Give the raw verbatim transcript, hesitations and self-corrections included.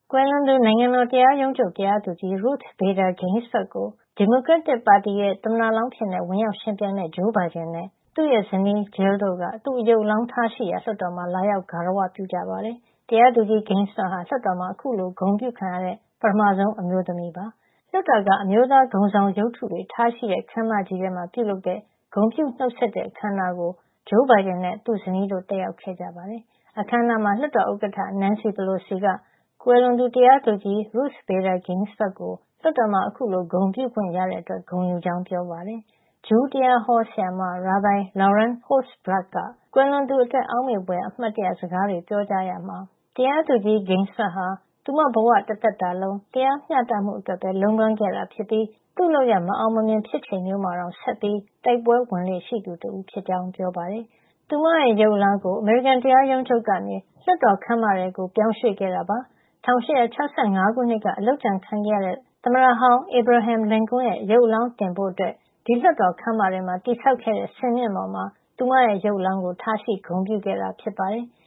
ကွယ်လွန်သူ နိုင်ငံတော်တရားရုံးချုပ်တရားသူကြီး Ruth Bader Ginsburg ကို ဒီမိုကရက်တစ်ပါတီရဲ့ သမ္မတလောင်းအဖြစ် ဝင်ရောက်ယှဉ်ပြိုင်မယ့် ဂျိုးဘိုင်ဒန်နဲ့ သူ့ရဲ့ဇနီး Jill တို့က သူ့အရုပ်အလောင်းထားရှိရာ လွှတ်တော်မှာ လာရောက် ဂါရဝပြုကြပါတယ်။ တရားသူကြီး Ginsburg ဟာ လွှတ်တော်မှာ အခုလို ဂုဏ်ပြုခံရတဲ့ ပထမဆုံး အမျိုးသမီး ဖြစ်ပါတယ်။ လွှတ်တော်က အမျိုးသားဂုဏ်ဆောင်ရုပ်တုတွေ ထားရှိတဲ့ ခန်းမကြီးထဲမှာ ပြုလုပ်တဲ့ ဂုဏ်ပြုနှုတ်ဆက်တဲ့ အခမ်းအနားကို ဂျိုးဘိုင်ဒန်နဲ့ သူ့ဇနီးတို့ တက်ရောက်ခဲ့ကြပါတယ်။ အခမ်းအနားမှာ လွှတ်တော်ဥက္ကဋ္ဌ Nancy Pelosi က ကွယ်လွန်သူ တရားသူကြီး Ruth Bader Ginsburg ကို လွှတ်တော်မှာ အခုလို ဂုဏ်ပြုခွင့်ရတဲ့အတွက် ဂုဏ်ယူကြောင်း ပြောပါတယ်။ ဂျူးတရားဟောဆရာမ ရာဘိုင် Lauren Holtzblatt က ကွယ်လွန်သူအတွက် အောက်မေ့ဘွယ် အမှတ်တရစကားတွေ ပြောကြားရာမှာ တရားသူကြီး Ginsburg ဟာ သူမဘဝတသက်တာလုံး တရားမျှတမှုအတွက်ပဲ လုံးပန်းခဲ့တာဖြစ်ပြီး သူ့လုပ်ရပ် မအောင်မမြင် ဖြစ်ချိန်မျိုးမှာတောင် ဆက်ပြီး တိုက်ပွဲဝင်လေ့ရှိသူတဦးဖြစ်ကြောင်း ပြောပါတယ်။ သူမရဲ့ ရုပ်အလောင်းကို အမေရိကန်တရားရုံးချုပ်ကနေ လွှတ်တော်ခန်းမထဲကို ပြောင်းရွှေ့ခဲ့တာပါ။ ၁၈၆၅ ခုနှစ်က အလုပ်ကြံခံခဲ့ရတဲ့ သမ္မတဟောင်း Abraham Lincoln ရဲ့ ရုပ်အလောင်းတင်ဖို့ ဒီလွှတ်တော်ခန်းမထဲမှာ တည်ဆောက်ခဲ့တဲ့ စင်မြင့်ပေါ်မှာ သူမရဲ့ ရုပ်အလောင်းကို ထားရှိ ဂုဏ်ပြုခဲ့တာ ဖြစ်ပါတယ်။